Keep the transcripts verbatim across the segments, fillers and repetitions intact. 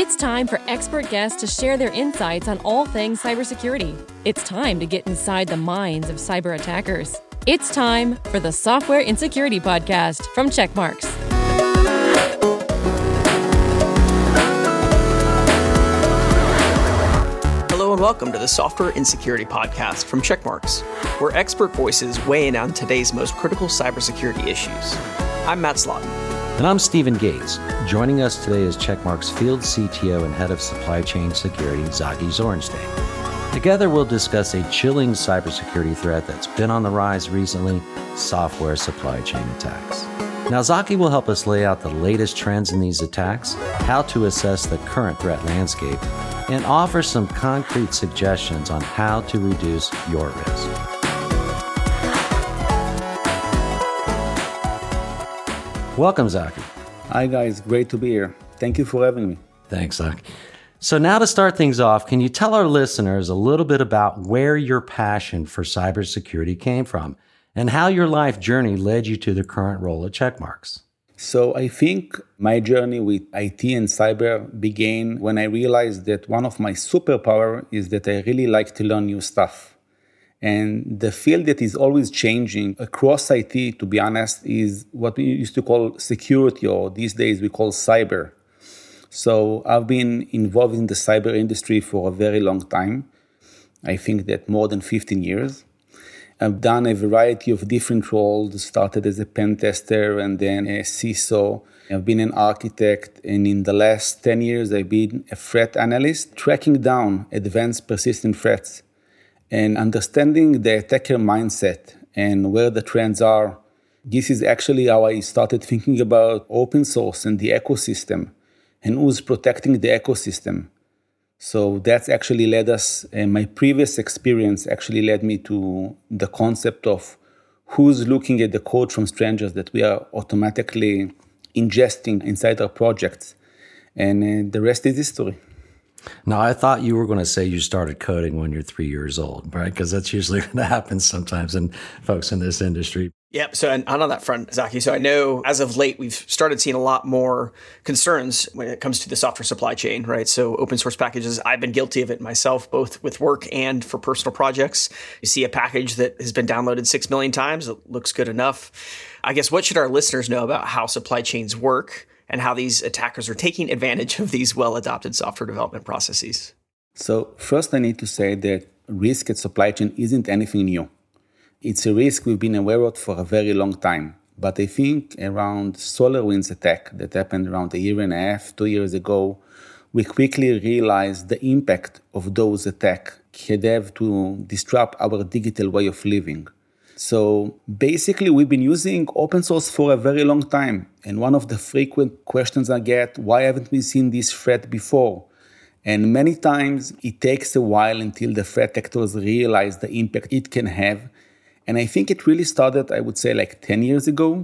It's time for expert guests to share their insights on all things cybersecurity. It's time to get inside the minds of cyber attackers. It's time for the Software Insecurity Podcast from Checkmarx. Hello and welcome to the Software Insecurity Podcast from Checkmarx, where expert voices weigh in on today's most critical cybersecurity issues. I'm Matt Slaughton. And I'm Stephen Gates. Joining us today is Checkmarx Field C T O and Head of Supply Chain Security, Zaki Zorenstein. Together, we'll discuss a chilling cybersecurity threat that's been on the rise recently, software supply chain attacks. Now, Zaki will help us lay out the latest trends in these attacks, how to assess the current threat landscape, and offer some concrete suggestions on how to reduce your risk. Welcome, Zaki. Hi, guys. Great to be here. Thank you for having me. Thanks, Zaki. So now to start things off, can you tell our listeners a little bit about where your passion for cybersecurity came from and how your life journey led you to the current role at Checkmarx? So I think my journey with I T and cyber began when I realized that one of my superpower is that I really like to learn new stuff. And the field that is always changing across I T, to be honest, is what we used to call security, or these days we call cyber. So I've been involved in the cyber industry for a very long time. I think that more than fifteen years. I've done a variety of different roles, started as a pen tester and then a C I S O. I've been an architect, and in the last ten years, I've been a threat analyst, tracking down advanced persistent threats and understanding the attacker mindset and where the trends are. This is actually how I started thinking about open source and the ecosystem and who's protecting the ecosystem. So that's actually led us, and my previous experience actually led me to the concept of who's looking at the code from strangers that we are automatically ingesting inside our projects. And uh, the rest is history. Now, I thought you were going to say you started coding when you're three years old, right? Because that's usually going to happen sometimes in folks in this industry. Yep. So, and on that front, Zaki, so I know as of late, we've started seeing a lot more concerns when it comes to the software supply chain, right? So open source packages, I've been guilty of it myself, both with work and for personal projects. You see a package that has been downloaded six million times. It looks good enough. I guess, what should our listeners know about how supply chains work and how these attackers are taking advantage of these well-adopted software development processes? So first, I need to say that risk at supply chain isn't anything new. It's a risk we've been aware of for a very long time. But I think around SolarWinds attack that happened around a year and a half, two years ago, we quickly realized the impact of those attacks could have to disrupt our digital way of living. So basically, we've been using open source for a very long time. And one of the frequent questions I get, why haven't we seen this threat before? And many times it takes a while until the threat actors realize the impact it can have. And I think it really started, I would say, like ten years ago.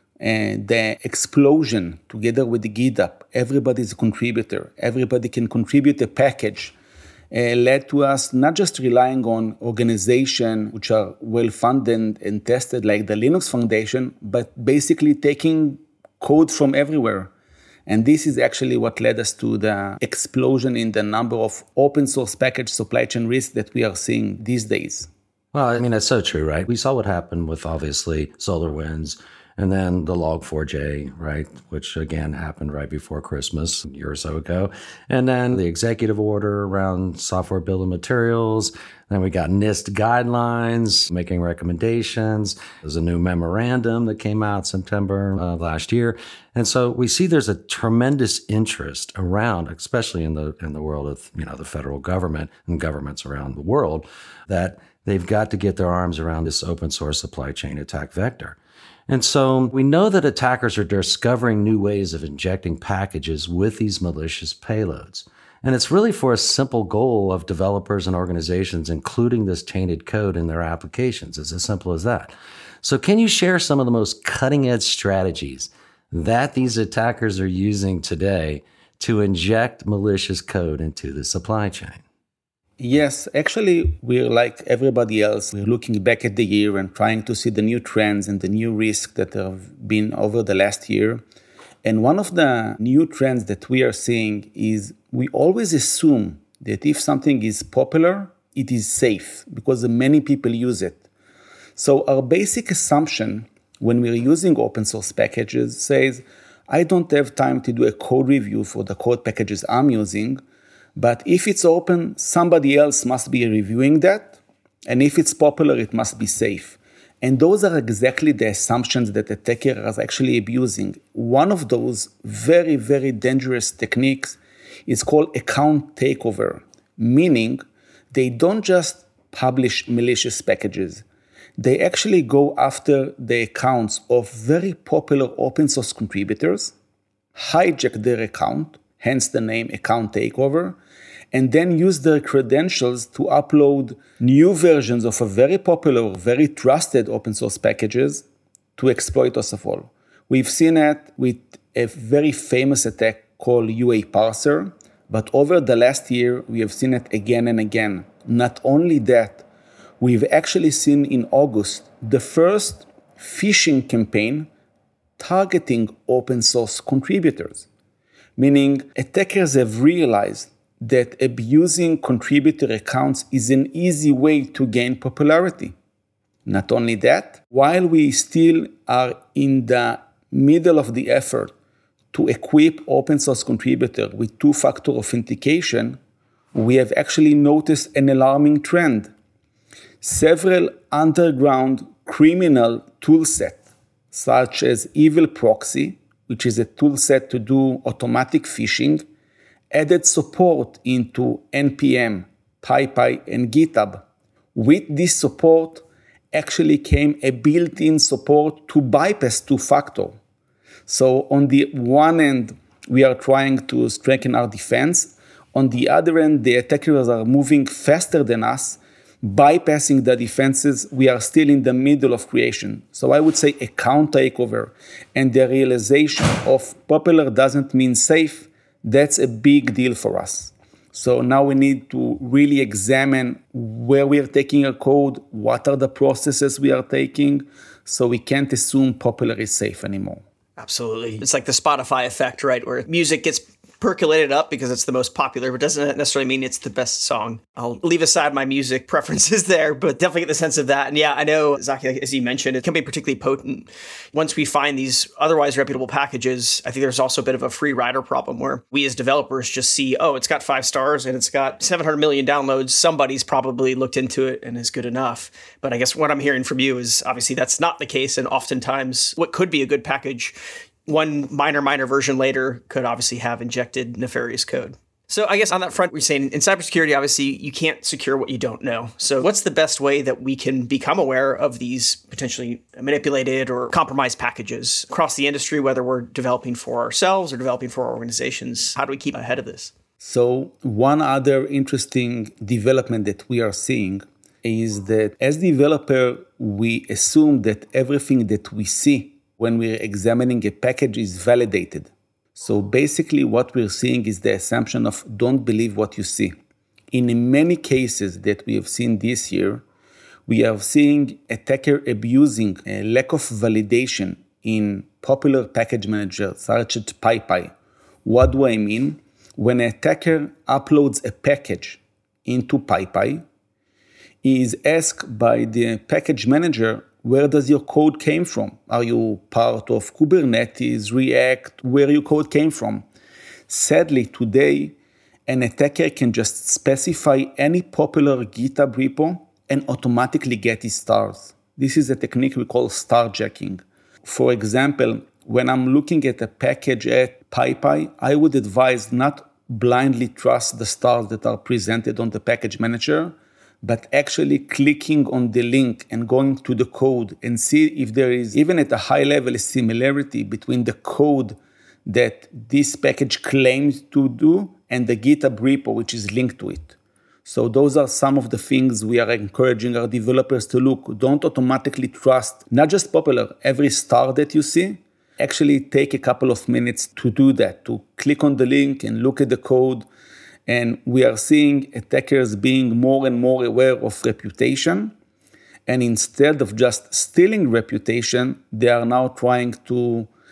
And the explosion together with the GitHub, everybody's a contributor. Everybody can contribute a package. Uh, led to us not just relying on organizations which are well-funded and tested like the Linux Foundation, but basically taking code from everywhere. And this is actually what led us to the explosion in the number of open source package supply chain risks that we are seeing these days. Well, I mean, that's so true, right? We saw what happened with, obviously, SolarWinds, and then the log four j, right, which again happened right before Christmas a year or so ago. And then the executive order around software bill of materials. Then we got NIST guidelines making recommendations. There's a new memorandum that came out September uh, last year. And so we see there's a tremendous interest around, especially in the in the world of, you know, the federal government and governments around the world, that they've got to get their arms around this open source supply chain attack vector. And so we know that attackers are discovering new ways of injecting packages with these malicious payloads. And it's really for a simple goal of developers and organizations including this tainted code in their applications. It's as simple as that. So can you share some of the most cutting-edge strategies that these attackers are using today to inject malicious code into the supply chain? Yes, actually, we're like everybody else. We're looking back at the year and trying to see the new trends and the new risks that have been over the last year. And one of the new trends that we are seeing is we always assume that if something is popular, it is safe because many people use it. So our basic assumption when we're using open source packages says, I don't have time to do a code review for the code packages I'm using, but if it's open, somebody else must be reviewing that. And if it's popular, it must be safe. And those are exactly the assumptions that attackers are actually abusing. One of those very, very dangerous techniques is called account takeover, meaning they don't just publish malicious packages. They actually go after the accounts of very popular open source contributors, hijack their account, hence the name account takeover, and then use their credentials to upload new versions of a very popular, very trusted open source packages to exploit us of all. We've seen it with a very famous attack called U A Parser, but over the last year, we have seen it again and again. Not only that, we've actually seen in August the first phishing campaign targeting open source contributors, meaning attackers have realized that abusing contributor accounts is an easy way to gain popularity. Not only that, while we still are in the middle of the effort to equip open source contributor with two-factor authentication, we have actually noticed an alarming trend. Several underground criminal toolsets, such as Evil Proxy, which is a toolset to do automatic phishing, added support into N P M, PyPy, and GitHub. With this support actually came a built-in support to bypass two-factor. So on the one end, we are trying to strengthen our defense. On the other end, the attackers are moving faster than us, bypassing the defenses. We are still in the middle of creation. So I would say account takeover and the realization of popular doesn't mean safe. That's a big deal for us. So now we need to really examine where we are taking our code, what are the processes we are taking, so we can't assume popular is safe anymore. Absolutely. It's like the Spotify effect, right? Where music gets percolated up because it's the most popular, but doesn't necessarily mean it's the best song. I'll leave aside my music preferences there, but definitely get the sense of that. And yeah, I know, Zaki, as you mentioned, it can be particularly potent. Once we find these otherwise reputable packages, I think there's also a bit of a free rider problem where we as developers just see, oh, it's got five stars and it's got seven hundred million downloads. Somebody's probably looked into it and is good enough. But I guess what I'm hearing from you is obviously that's not the case. And oftentimes what could be a good package, one minor, minor version later could obviously have injected nefarious code. So I guess on that front, we're saying in cybersecurity, obviously, you can't secure what you don't know. So what's the best way that we can become aware of these potentially manipulated or compromised packages across the industry, whether we're developing for ourselves or developing for our organizations? How do we keep ahead of this? So one other interesting development that we are seeing is that as developer, we assume that everything that we see when we're examining a package is validated. So basically what we're seeing is the assumption of don't believe what you see. In many cases that we have seen this year, we are seeing attacker abusing a lack of validation in popular package managers such as PyPy. What do I mean? When an attacker uploads a package into PyPy, he is asked by the package manager, where does your code came from? Are you part of Kubernetes, React, where your code came from? Sadly, today, an attacker can just specify any popular GitHub repo and automatically get his stars. This is a technique we call star jacking. For example, when I'm looking at a package at PyPy, I would advise not blindly trust the stars that are presented on the package manager, but actually clicking on the link and going to the code and see if there is, even at a high level, a similarity between the code that this package claims to do and the GitHub repo which is linked to it. So those are some of the things we are encouraging our developers to look. Don't automatically trust, not just popular, every star that you see. Actually take a couple of minutes to do that, to click on the link and look at the code. And we are seeing attackers being more and more aware of reputation. And instead of just stealing reputation, they are now trying to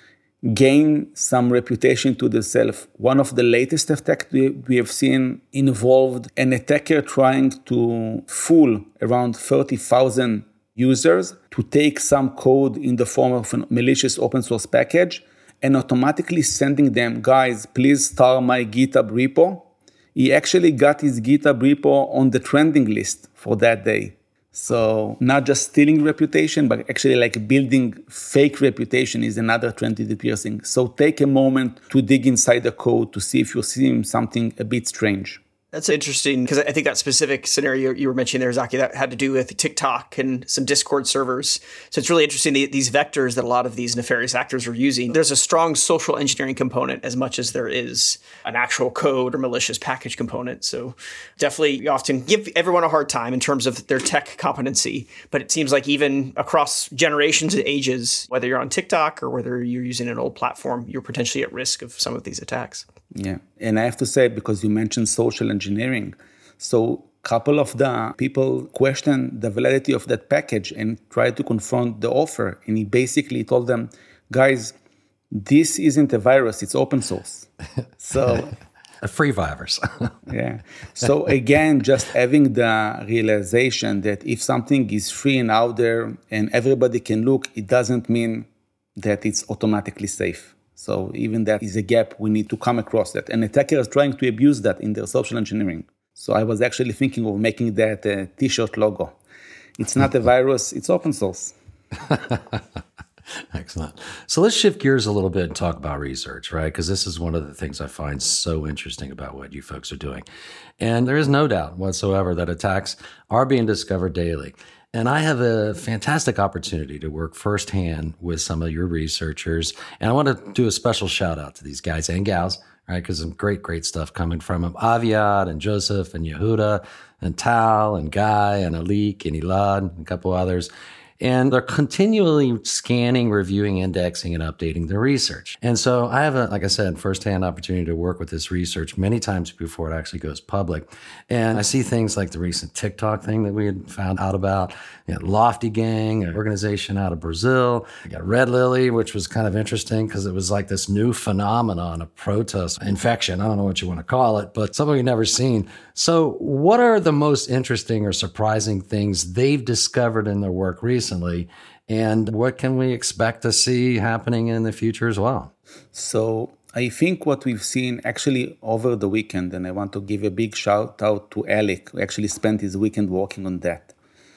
gain some reputation to themselves. One of the latest attacks we have seen involved an attacker trying to fool around thirty thousand users to take some code in the form of a malicious open source package and automatically sending them, guys, please star my GitHub repo. He actually got his GitHub repo on the trending list for that day. So not just stealing reputation, but actually like building fake reputation is another trend that we're seeing. So take a moment to dig inside the code to see if you're seeing something a bit strange. That's interesting because I think that specific scenario you were mentioning there, Zaki, that had to do with TikTok and some Discord servers. So it's really interesting, the, these vectors that a lot of these nefarious actors are using. There's a strong social engineering component as much as there is an actual code or malicious package component. So definitely you often give everyone a hard time in terms of their tech competency. But it seems like even across generations and ages, whether you're on TikTok or whether you're using an old platform, you're potentially at risk of some of these attacks. Yeah. And I have to say, because you mentioned social engineering, so a couple of the people questioned the validity of that package and tried to confront the author. And he basically told them, guys, this isn't a virus, it's open source. So a free virus. Yeah. So again, just having the realization that if something is free and out there and everybody can look, it doesn't mean that it's automatically safe. So even that is a gap we need to come across that. And attackers are trying to abuse that in their social engineering. So I was actually thinking of making that a t-shirt logo. It's not a virus, it's open source. Excellent. So let's shift gears a little bit and talk about research, right? Because this is one of the things I find so interesting about what you folks are doing. And there is no doubt whatsoever that attacks are being discovered daily. And I have a fantastic opportunity to work firsthand with some of your researchers. And I want to do a special shout out to these guys and gals, right? Because some great, great stuff coming from them. Aviad and Joseph and Yehuda and Tal and Guy and Alik and Elad and a couple others. And they're continually scanning, reviewing, indexing, and updating their research. And so I have, a, like I said, firsthand opportunity to work with this research many times before it actually goes public. And I see things like the recent TikTok thing that we had found out about. You got Lofty Gang, an organization out of Brazil. You got Red Lily, which was kind of interesting because it was like this new phenomenon of protest infection. I don't know what you want to call it, but something we've never seen. So what are the most interesting or surprising things they've discovered in their work recently? And what can we expect to see happening in the future as well? So I think what we've seen actually over the weekend, and I want to give a big shout out to Alec, who actually spent his weekend working on that.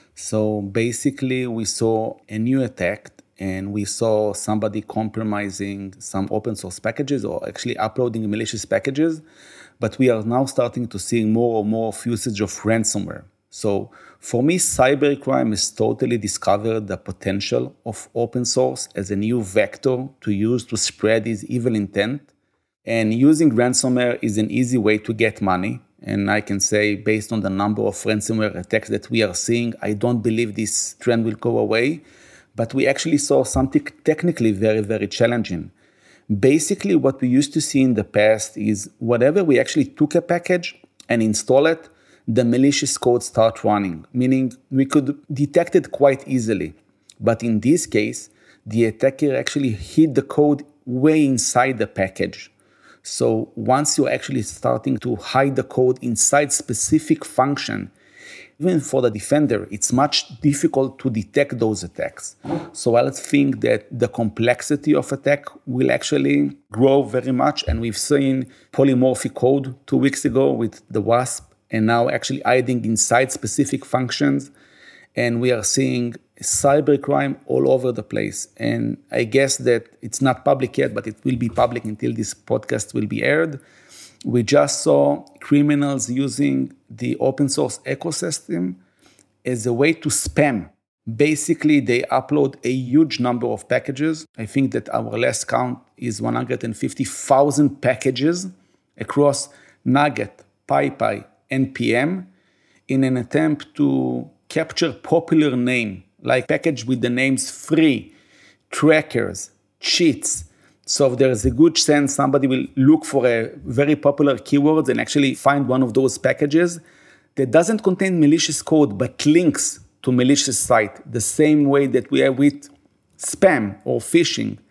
So basically we saw a new attack and we saw somebody compromising some open source packages or actually uploading malicious packages. But we are now starting to see more and more usage of ransomware. So for me, cybercrime has totally discovered the potential of open source as a new vector to use to spread its evil intent. And using ransomware is an easy way to get money. And I can say, based on the number of ransomware attacks that we are seeing, I don't believe this trend will go away. But we actually saw something technically very, very challenging. Basically, what we used to see in the past is whatever we actually took a package and install it, the malicious code start running, meaning we could detect it quite easily. But in this case, the attacker actually hid the code way inside the package. So once you're actually starting to hide the code inside specific function, even for the defender, it's much difficult to detect those attacks. So I think that the complexity of attack will actually grow very much. And we've seen polymorphic code two weeks ago with the WASP, and now actually hiding inside specific functions. And we are seeing cybercrime all over the place. And I guess that it's not public yet, but it will be public until this podcast will be aired. We just saw criminals using the open source ecosystem as a way to spam. Basically, they upload a huge number of packages. I think that our last count is one hundred fifty thousand packages across Nugget, PyPy, N P M in an attempt to capture popular name, like package with the names free, trackers, cheats. So if there's a good chance somebody will look for a very popular keywords and actually find one of those packages that doesn't contain malicious code, but links to malicious site, the same way that we have with spam or phishing.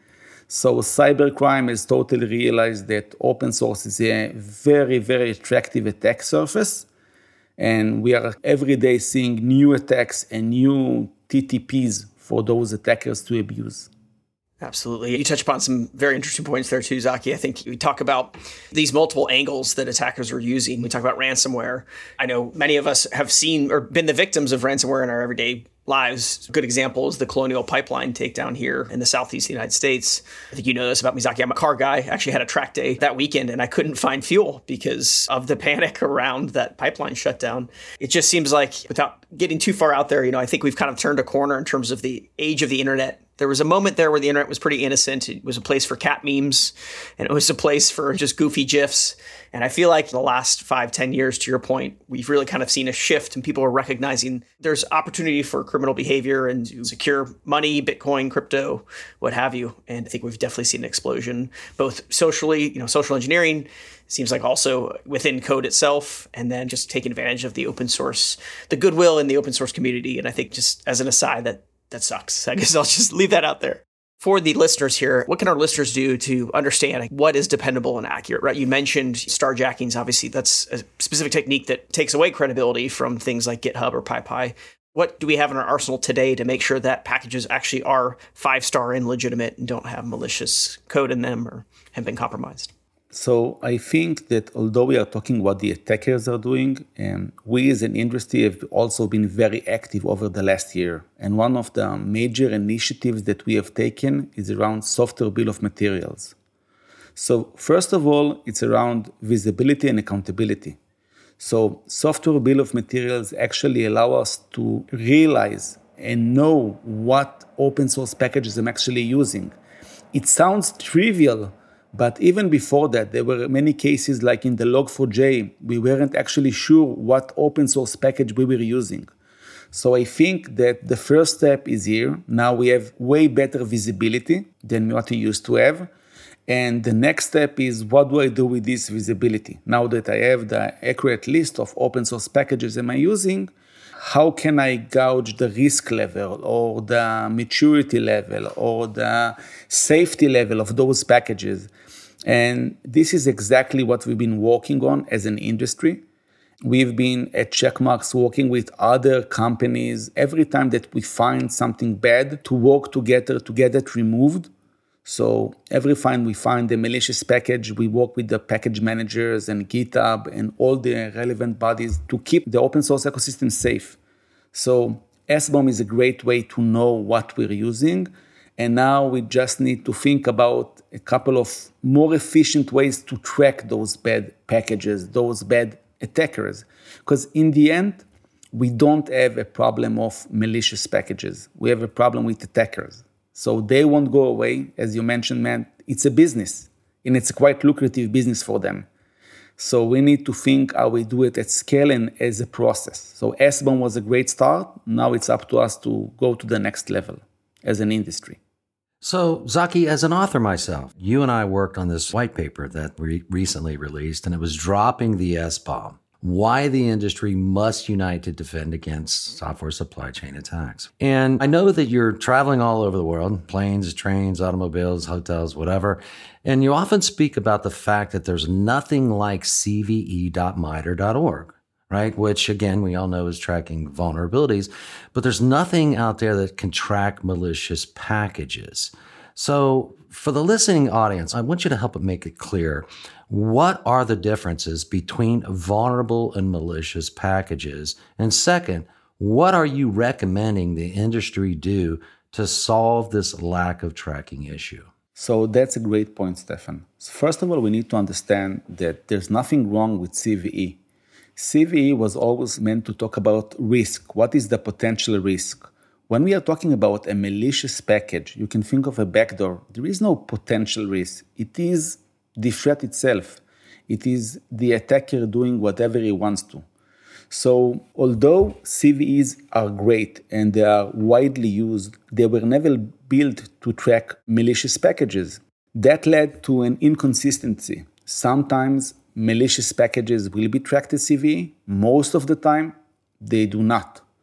So cybercrime has totally realized that open source is a very, very attractive attack surface. And we are every day seeing new attacks and new T T Ps for those attackers to abuse. Absolutely. You touch upon some very interesting points there too, Zaki. I think we talk about these multiple angles that attackers are using. We talk about ransomware. I know many of us have seen or been the victims of ransomware in our everyday lives. A good example is the Colonial Pipeline takedown here in the southeast of the United States. I think you know this about me, Zaki. I'm a car guy. I actually had a track day that weekend and I couldn't find fuel because of the panic around that pipeline shutdown. It just seems like, without getting too far out there, you know, I think we've kind of turned a corner in terms of the age of the internet. There was a moment there where the internet was pretty innocent. It was a place for cat memes and it was a place for just goofy GIFs. And I feel like the last five, ten years, to your point, we've really kind of seen a shift and people are recognizing there's opportunity for criminal behavior and to secure money, Bitcoin, crypto, what have you. And I think we've definitely seen an explosion, both socially, you know, social engineering, seems like also within code itself, and then just taking advantage of the open source, the goodwill in the open source community. And I think just as an aside, that that sucks. I guess I'll just leave that out there. For the listeners here, what can our listeners do to understand what is dependable and accurate, right? You mentioned starjackings. Obviously, that's a specific technique that takes away credibility from things like GitHub or PyPy. What do we have in our arsenal today to make sure that packages actually are five-star and legitimate and don't have malicious code in them or have been compromised? So I think that although we are talking what the attackers are doing, um, we as an industry have also been very active over the last year. And one of the major initiatives that we have taken is around software bill of materials. So first of all, it's around visibility and accountability. So software bill of materials actually allow us to realize and know what open source packages I'm actually using. It sounds trivial, but even before that, there were many cases like in the log four j, we weren't actually sure what open source package we were using. So I think that the first step is here. Now we have way better visibility than what we used to have. And the next step is, what do I do with this visibility? Now that I have the accurate list of open source packages am I using, how can I gauge the risk level or the maturity level or the safety level of those packages? And this is exactly what we've been working on as an industry. We've been at Checkmarx working with other companies every time that we find something bad to work together to get it removed. So every time we find a malicious package, we work with the package managers and GitHub and all the relevant bodies to keep the open source ecosystem safe. So S B O M is a great way to know what we're using. And now we just need to think about a couple of more efficient ways to track those bad packages, those bad attackers. Because in the end, we don't have a problem of malicious packages. We have a problem with attackers. So they won't go away. As you mentioned, man, it's a business. And it's a quite lucrative business for them. So we need to think how we do it at scale and as a process. So S B O M was a great start. Now it's up to us to go to the next level as an industry. So, Zaki, as an author myself, you and I worked on this white paper that we recently released, and it was dropping the S B O M. Why the industry must unite to defend against software supply chain attacks. And I know that you're traveling all over the world, planes, trains, automobiles, hotels, whatever, and you often speak about the fact that there's nothing like C V E dot MITRE dot org, right? Which, again, we all know is tracking vulnerabilities, but there's nothing out there that can track malicious packages. So for the listening audience, I want you to help it make it clear. What are the differences between vulnerable and malicious packages? And second, what are you recommending the industry do to solve this lack of tracking issue? So that's a great point, Stefan. So first of all, we need to understand that there's nothing wrong with C V E. C V E was always meant to talk about risk. What is the potential risk? When we are talking about a malicious package, you can think of a backdoor. There is no potential risk. It is the threat itself. It is the attacker doing whatever he wants to. So although C V Es are great and they are widely used, they were never built to track malicious packages. That led to an inconsistency. Sometimes malicious packages will be tracked as C V E. Most of the time, they do not.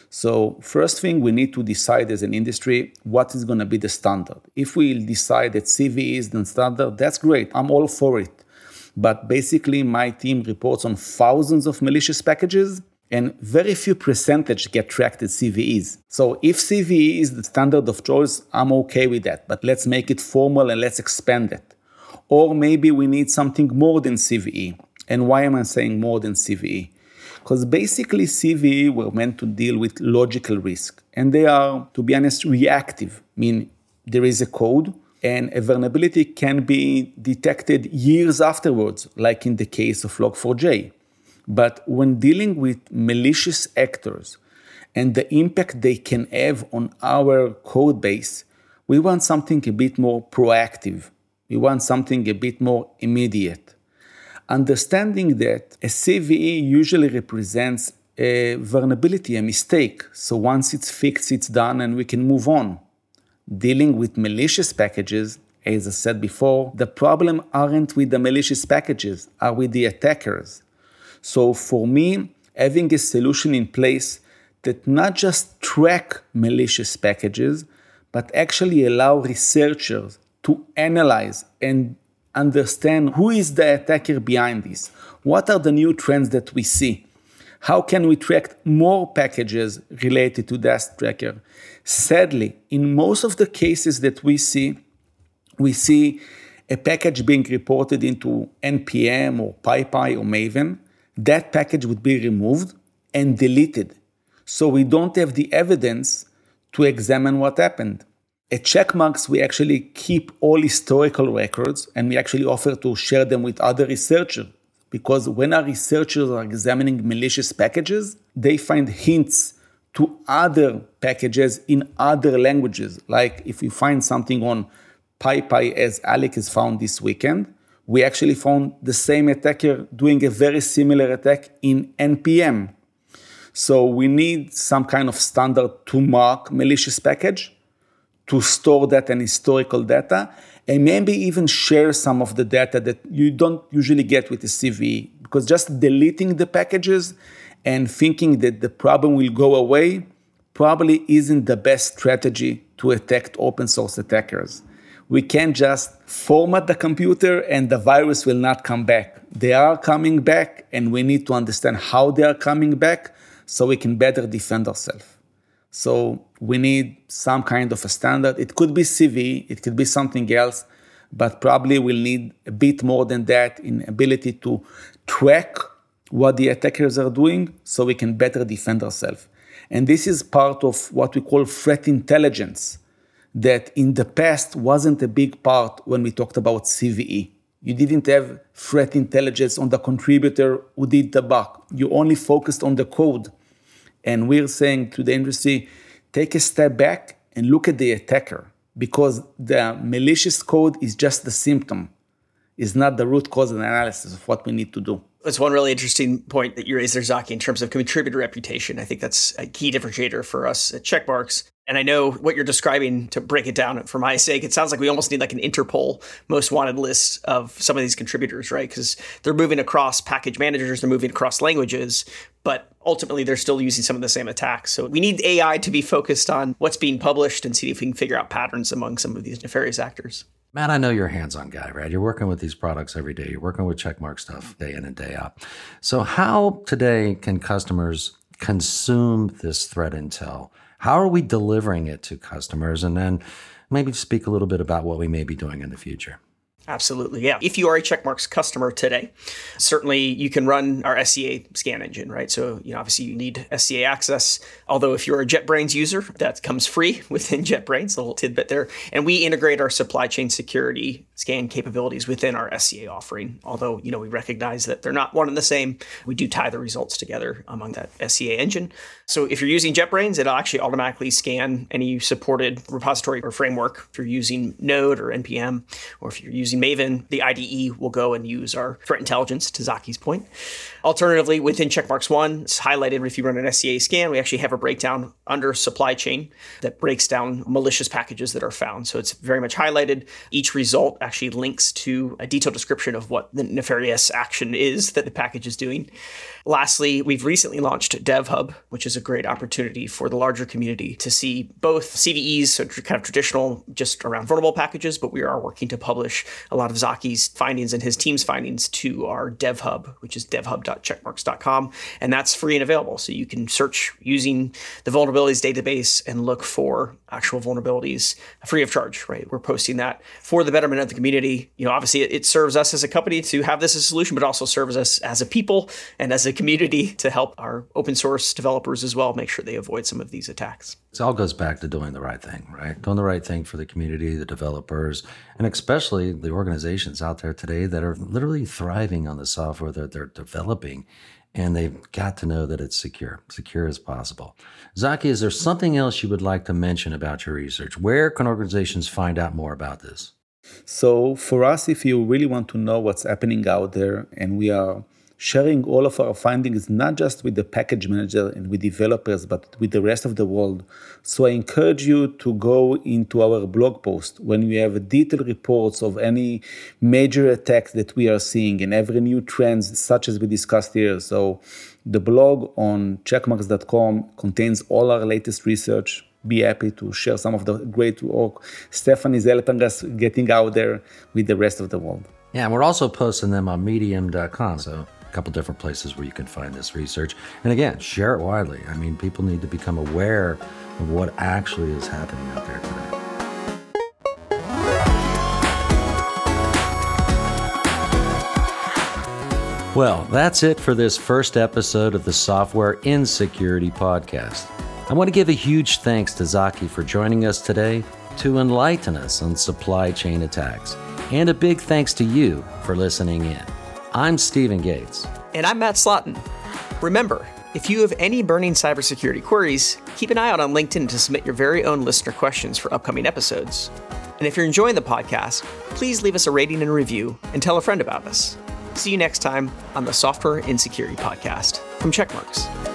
So first thing, we need to decide as an industry what is going to be the standard. If we decide that C V E is the standard, that's great. I'm all for it. But basically, my team reports on thousands of malicious packages, and very few percentage get tracked as C V Es. So if C V E is the standard of choice, I'm okay with that. But let's make it formal and let's expand it. Or maybe we need something more than C V E. And why am I saying more than C V E? Because basically C V E were meant to deal with logical risk. And they are, to be honest, reactive. I mean, there is a code and a vulnerability can be detected years afterwards, like in the case of log four j. But when dealing with malicious actors and the impact they can have on our code base, we want something a bit more proactive. We want something a bit more immediate. Understanding that a C V E usually represents a vulnerability, a mistake. So once it's fixed, it's done, and we can move on. Dealing with malicious packages, as I said before, the problem aren't with the malicious packages, are with the attackers. So for me, having a solution in place that not just track malicious packages, but actually allow researchers to analyze and understand who is the attacker behind this. What are the new trends that we see? How can we track more packages related to that tracker? Sadly, in most of the cases that we see, we see a package being reported into N P M or PyPy or Maven. That package would be removed and deleted. So we don't have the evidence to examine what happened. At Checkmarx, we actually keep all historical records and we actually offer to share them with other researchers. Because when our researchers are examining malicious packages, they find hints to other packages in other languages. Like if we find something on PyPy, as Alec has found this weekend, we actually found the same attacker doing a very similar attack in N P M. So we need some kind of standard to mark malicious package, to store that and historical data, and maybe even share some of the data that you don't usually get with a C V E. Because just deleting the packages and thinking that the problem will go away probably isn't the best strategy to attack open source attackers. We can't just format the computer and the virus will not come back. They are coming back, and we need to understand how they are coming back so we can better defend ourselves. So we need some kind of a standard. It could be C V E, it could be something else, but probably we'll need a bit more than that in ability to track what the attackers are doing so we can better defend ourselves. And this is part of what we call threat intelligence, that in the past wasn't a big part when we talked about C V E. You didn't have threat intelligence on the contributor who did the bug. You only focused on the code. And we're saying to the industry, take a step back and look at the attacker, because the malicious code is just the symptom. It's not the root cause analysis of what we need to do. That's one really interesting point that you raised there, Zaki, in terms of contributor reputation. I think that's a key differentiator for us at Checkmarx. And I know what you're describing, to break it down for my sake, it sounds like we almost need like an Interpol most wanted list of some of these contributors, right? Because they're moving across package managers, they're moving across languages, but ultimately they're still using some of the same attacks. So we need A I to be focused on what's being published and see if we can figure out patterns among some of these nefarious actors. Matt, I know you're a hands-on guy, right? You're working with these products every day. You're working with Checkmarx stuff day in and day out. So how today can customers consume this threat intel? How are we delivering it to customers? And then maybe speak a little bit about what we may be doing in the future. Absolutely. Yeah. If you are a Checkmarx customer today, certainly you can run our S C A scan engine, right? So, you know, obviously you need S C A access. Although if you're a JetBrains user, that comes free within JetBrains, a little tidbit there. And we integrate our supply chain security scan capabilities within our S C A offering. Although, you know, we recognize that they're not one and the same. We do tie the results together among that S C A engine. So if you're using JetBrains, it'll actually automatically scan any supported repository or framework. If you're using Node or N P M, or if you're using using Maven, the I D E will go and use our threat intelligence, to Zaki's point. Alternatively, within Checkmarx One, it's highlighted if you run an S C A scan, we actually have a breakdown under supply chain that breaks down malicious packages that are found. So it's very much highlighted. Each result actually links to a detailed description of what the nefarious action is that the package is doing. Lastly, we've recently launched DevHub, which is a great opportunity for the larger community to see both C V Es, so kind of traditional, just around vulnerable packages, but we are working to publish a lot of Zaki's findings and his team's findings to our DevHub, which is devhub dot checkmarx dot com. And that's free and available. So you can search using the vulnerabilities database and look for actual vulnerabilities free of charge, right? We're posting that for the betterment of the community. You know, obviously it, it serves us as a company to have this as a solution, but also serves us as a people and as a community to help our open source developers as well make sure they avoid some of these attacks. It all goes back to doing the right thing, right? Doing the right thing for the community, the developers, and especially the organizations out there today that are literally thriving on the software that they're developing. And they've got to know that it's secure, secure as possible. Zaki, is there something else you would like to mention about your research? Where can organizations find out more about this? So for us, if you really want to know what's happening out there, and we are sharing all of our findings, not just with the package manager and with developers, but with the rest of the world. So I encourage you to go into our blog post when we have detailed reports of any major attacks that we are seeing and every new trends, such as we discussed here. So the blog on checkmarx dot com contains all our latest research. Be happy to share some of the great work Stefan is helping us getting out there with the rest of the world. Yeah, and we're also posting them on medium dot com. So a couple different places where you can find this research. And again, share it widely. I mean, people need to become aware of what actually is happening out there today. Well, that's it for this first episode of the Software Insecurity Podcast. I want to give a huge thanks to Zaki for joining us today to enlighten us on supply chain attacks. And a big thanks to you for listening in. I'm Stephen Gates. And I'm Matt Slaughton. Remember, if you have any burning cybersecurity queries, keep an eye out on LinkedIn to submit your very own listener questions for upcoming episodes. And if you're enjoying the podcast, please leave us a rating and review and tell a friend about us. See you next time on the Software Insecurity Podcast from Checkmarx.